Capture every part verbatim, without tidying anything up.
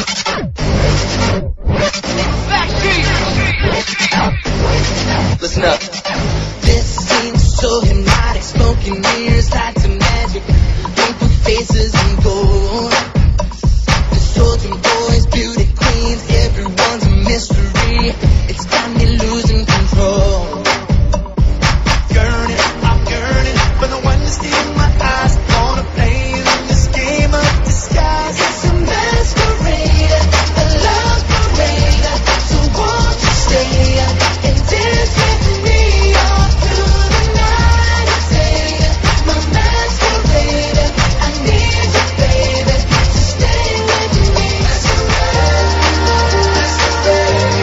Listen up. This seems so hypnotic. Smoking mirrors, lights and magic. Painful faces and gold. The soldier boys, beauty queens, everyone's a mystery. It's got me losing control. Yearning, I'm yearning for the one to steal my eyes. Wanna play in this game of disguise. It's a masquerade, a love parade. So won't you stay and dance with me all through the night and day? My masquerade, I need you, baby, to stay with me. Masquerade, masquerade,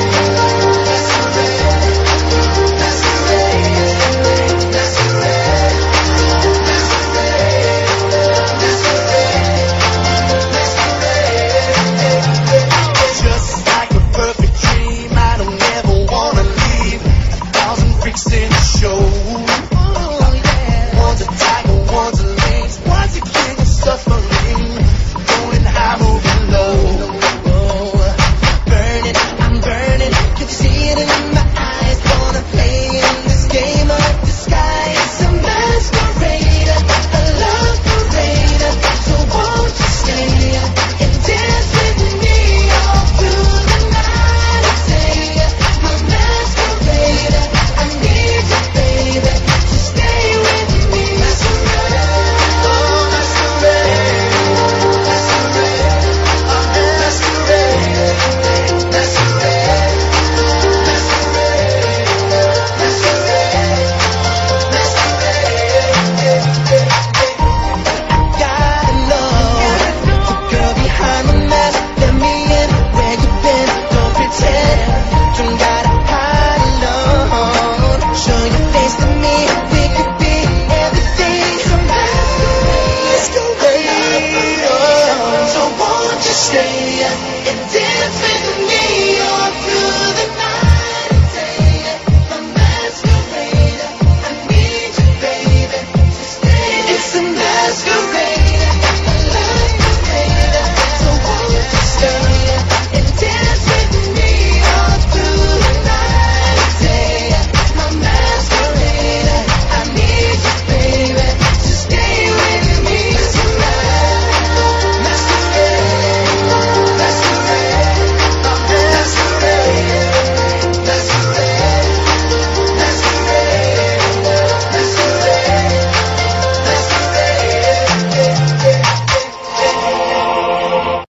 masquerade, masquerade, masquerade, masquerade. Just like a perfect dream, I don't ever wanna leave. A thousand freaks in the show. One's a tiger, one's a lynx, one's a king of suffering. Going high, moving low. Burning, I'm burning. Can you see it in my eyes? Wanna play in this game of disguise. It's a masquerade, a love parade. So won't you stay and dance with me all through the night and day? My masquerade, I need you, baby, to stay with me. Masquerade, oh masquerade, masquerade, oh masquerade, masquerade, masquerade, masquerade. Gotta know the girl behind the mask. Let me in, where you been? Don't pretend. Don't gotta hide alone. Show your face to me. We could be everything. So masquerade, oh. So won't you stay and